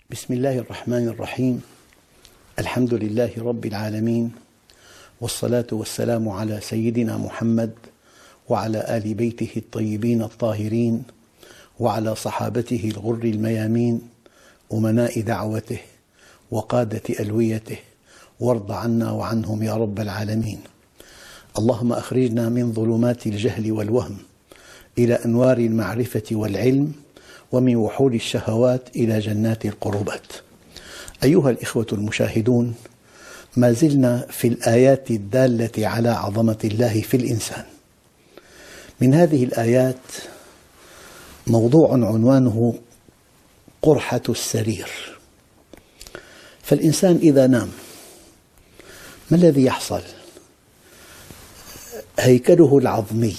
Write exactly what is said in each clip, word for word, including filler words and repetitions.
بسم الله الرحمن الرحيم. الحمد لله رب العالمين، والصلاة والسلام على سيدنا محمد وعلى آل بيته الطيبين الطاهرين وعلى صحابته الغر الميامين أمناء دعوته وقادة ألويته، وارض عنا وعنهم يا رب العالمين. اللهم أخرجنا من ظلمات الجهل والوهم إلى أنوار المعرفة والعلم، ومن وحول الشهوات إلى جنات القربات. أيها الإخوة المشاهدون، ما زلنا في الآيات الدالة على عظمة الله في الإنسان. من هذه الآيات موضوع عنوانه قرحة السرير. فالإنسان إذا نام ما الذي يحصل؟ هيكله العظمي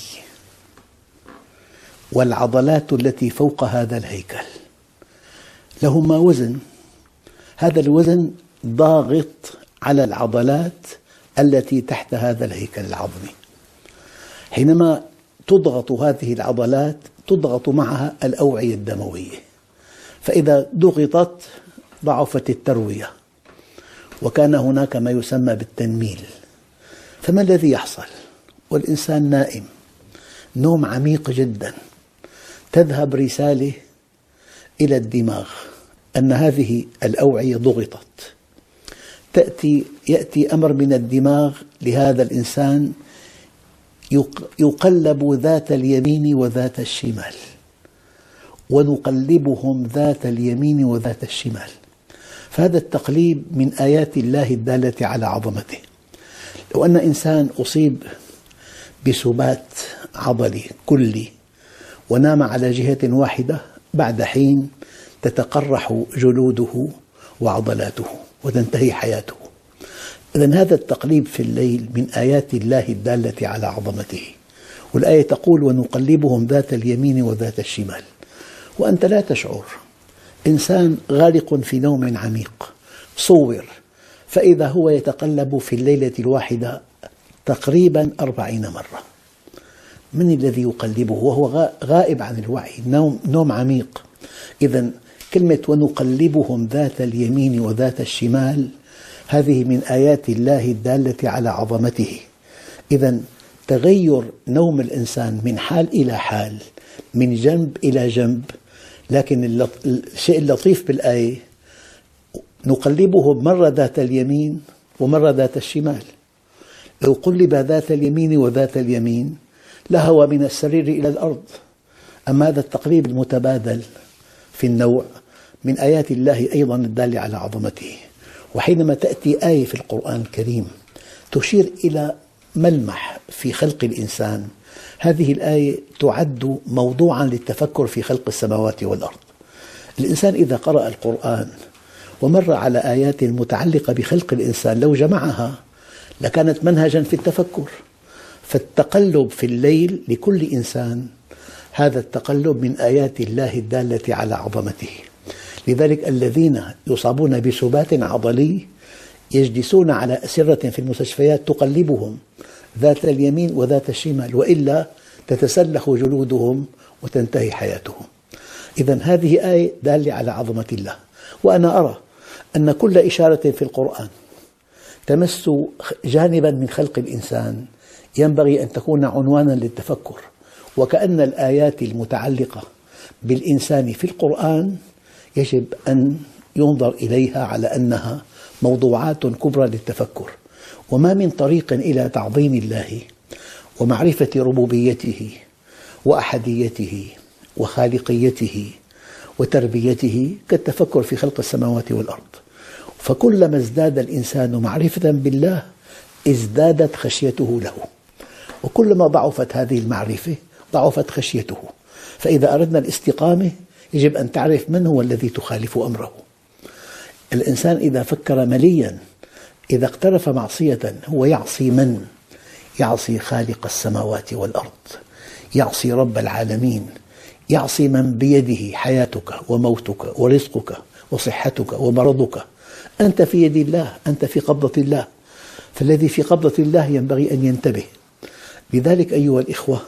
والعضلات التي فوق هذا الهيكل لهما وزن، هذا الوزن ضاغط على العضلات التي تحت هذا الهيكل العظمي. حينما تضغط هذه العضلات تضغط معها الأوعية الدموية، فإذا ضغطت ضعفت التروية، وكان هناك ما يسمى بالتنميل. فما الذي يحصل والإنسان نائم نوم عميق جدا؟ تذهب رسالة إلى الدماغ أن هذه الأوعية ضغطت، تأتي يأتي أمر من الدماغ لهذا الإنسان يقلب ذات اليمين وذات الشمال، ونقلبهم ذات اليمين وذات الشمال. فهذا التقليب من آيات الله الدالة على عظمته. لو أن إنسان أصيب بسبات عضلي كلي ونام على جهة واحدة، بعد حين تتقرح جلوده وعضلاته وتنتهي حياته. إذن هذا التقليب في الليل من آيات الله الدالة على عظمته. والآية تقول: ونقلبهم ذات اليمين وذات الشمال، وأنت لا تشعر. إنسان غارق في نوم عميق صور، فإذا هو يتقلب في الليلة الواحدة تقريبا أربعين مرة. من الذي يقلبه وهو غائب عن الوعي؟ نوم, نوم عميق. إذن كلمة ونقلبهم ذات اليمين وذات الشمال هذه من آيات الله الدالة على عظمته. إذن تغير نوم الإنسان من حال إلى حال، من جنب إلى جنب. لكن الشيء اللطيف بالآية نقلبهم مرة ذات اليمين ومرة ذات الشمال. لو قلب ذات اليمين وذات اليمين لهوى من السرير إلى الأرض. أما هذا التقليب المتبادل في النوع من آيات الله أيضا الدالة على عظمته. وحينما تأتي آية في القرآن الكريم تشير إلى ملمح في خلق الإنسان، هذه الآية تعد موضوعا للتفكر في خلق السماوات والأرض. الإنسان إذا قرأ القرآن ومر على آيات متعلقة بخلق الإنسان لو جمعها لكانت منهجا في التفكر. فالتقلب في الليل لكل إنسان هذا التقلب من آيات الله الدالة على عظمته. لذلك الذين يصابون بسبات عضلي يجلسون على أسرة في المستشفيات تقلبهم ذات اليمين وذات الشمال، وإلا تتسلخ جلودهم وتنتهي حياتهم. إذن هذه آية دالة على عظمة الله. وأنا أرى أن كل إشارة في القرآن تمس جانبا من خلق الإنسان ينبغي أن تكون عنوانا للتفكر، وكأن الآيات المتعلقة بالإنسان في القرآن يجب أن ينظر إليها على أنها موضوعات كبرى للتفكر. وما من طريق إلى تعظيم الله ومعرفة ربوبيته وأحديته وخالقيته وتربيته كالتفكر في خلق السماوات والأرض. فكلما ازداد الإنسان معرفة بالله ازدادت خشيته له، وكلما ضعفت هذه المعرفة ضعفت خشيته. فإذا أردنا الاستقامة يجب أن تعرف من هو الذي تخالف أمره. الإنسان إذا فكر مليا، إذا اقترف معصية، هو يعصي من؟ يعصي خالق السماوات والأرض، يعصي رب العالمين، يعصي من بيده حياتك وموتك ورزقك وصحتك ومرضك. أنت في يد الله، أنت في قبضة الله، فالذي في قبضة الله ينبغي أن ينتبه. لذلك أيها الإخوة،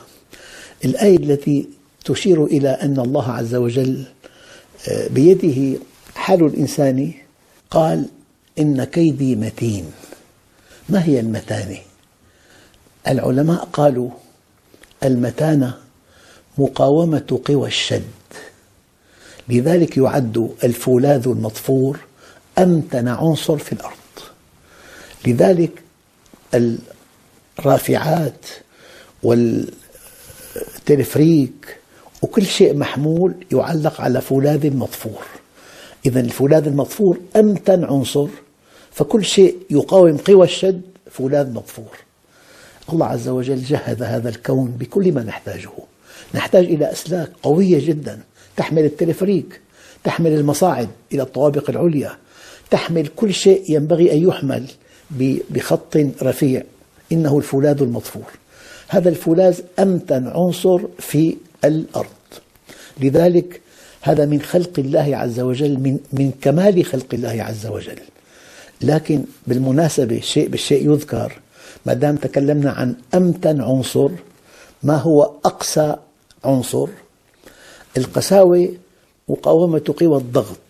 الآية التي تشير إلى أن الله عز وجل بيده حال الإنسان قال إن كيدي متين. ما هي المتانة؟ العلماء قالوا المتانة مقاومة قوى الشد، لذلك يعد الفولاذ المضفور أمتن عنصر في الأرض. لذلك الرافعات والتلفريك وكل شيء محمول يعلق على فولاذ مضفور. إذن الفولاذ المضفور أمتن عنصر، فكل شيء يقاوم قوى الشد فولاذ مضفور. الله عز وجل جهز هذا الكون بكل ما نحتاجه. نحتاج إلى أسلاك قوية جدا تحمل التلفريك، تحمل المصاعد إلى الطوابق العليا، تحمل كل شيء ينبغي أن يحمل بخط رفيع، إنه الفولاذ المضفور. هذا الفولاذ أمتن عنصر في الأرض، لذلك هذا من خلق الله عز وجل، من, من كمال خلق الله عز وجل. لكن بالمناسبة شيء بالشيء يذكر، ما دام تكلمنا عن أمتن عنصر، ما هو أقسى عنصر؟ القساوة مقاومة قوى الضغط،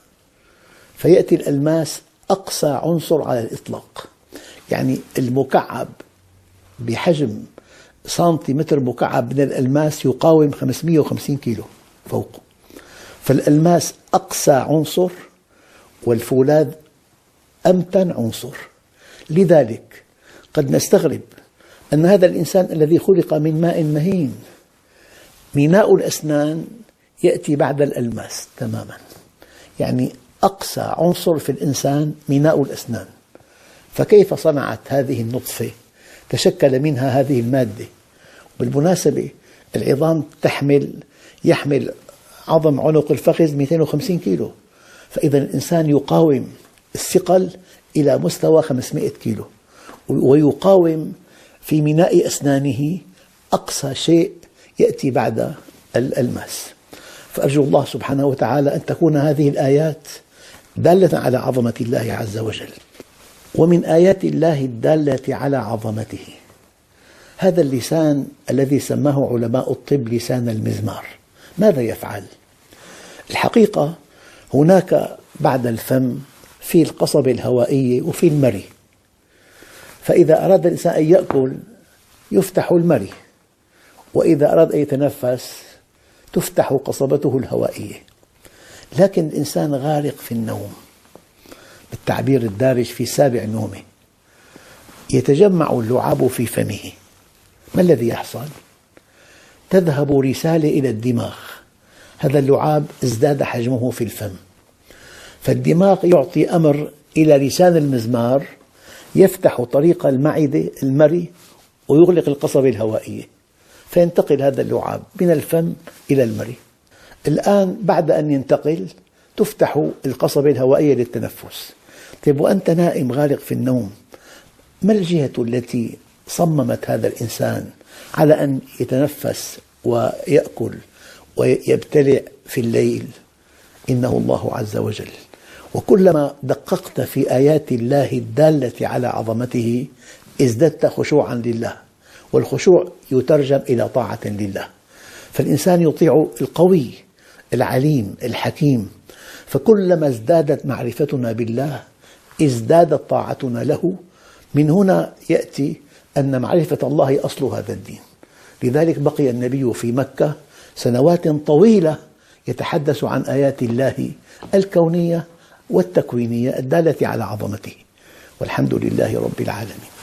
فيأتي الألماس أقسى عنصر على الإطلاق. يعني المكعب بحجم سنتيمتر مكعب من الألماس يقاوم خمسمئة وخمسين كيلو فوقه، فالألماس أقسى عنصر والفولاذ أمتن عنصر. لذلك قد نستغرب أن هذا الإنسان الذي خلق من ماء مهين ميناء الأسنان يأتي بعد الألماس تماما، يعني أقسى عنصر في الإنسان ميناء الأسنان، فكيف صنعت هذه النطفة؟ تشكل منها هذه المادة. بالمناسبة العظام تحمل يحمل عظم عنق الفخذ مئتين وخمسين كيلو، فإذا الإنسان يقاوم الثقل إلى مستوى خمسمئة كيلو، ويقاوم في ميناء أسنانه أقصى شيء يأتي بعد الألماس. فأرجو الله سبحانه وتعالى أن تكون هذه الآيات دالة على عظمة الله عز وجل. ومن آيات الله الدالة على عظمته هذا اللسان الذي سماه علماء الطب لسان المزمار. ماذا يفعل؟ الحقيقة هناك بعد الفم في القصبة الهوائية وفي المري، فإذا أراد الإنسان أن يأكل يفتح المري، وإذا أراد أن يتنفس تفتح قصبته الهوائية. لكن الإنسان غارق في النوم، بالتعبير الدارج في سابع نومه، يتجمع اللعاب في فمه. ما الذي يحصل؟ تذهب رسالة إلى الدماغ، هذا اللعاب ازداد حجمه في الفم، فالدماغ يعطي أمر إلى لسان المزمار يفتح طريق المعدة المري ويغلق القصبة الهوائية، فينتقل هذا اللعاب من الفم إلى المري. الآن بعد أن ينتقل تفتح القصبة الهوائية للتنفس. طيب وأنت نائم غارق في النوم، ما الجهة التي صممت هذا الإنسان على أن يتنفس ويأكل ويبتلع في الليل؟ إنه الله عز وجل. وكلما دققت في آيات الله الدالة على عظمته ازددت خشوعا لله، والخشوع يترجم إلى طاعة لله. فالإنسان يطيع القوي العليم الحكيم، فكلما ازدادت معرفتنا بالله ازدادت طاعتنا له. من هنا يأتي أن معرفة الله أصل هذا الدين. لذلك بقي النبي في مكة سنوات طويلة يتحدث عن آيات الله الكونية والتكوينية الدالة على عظمته، والحمد لله رب العالمين.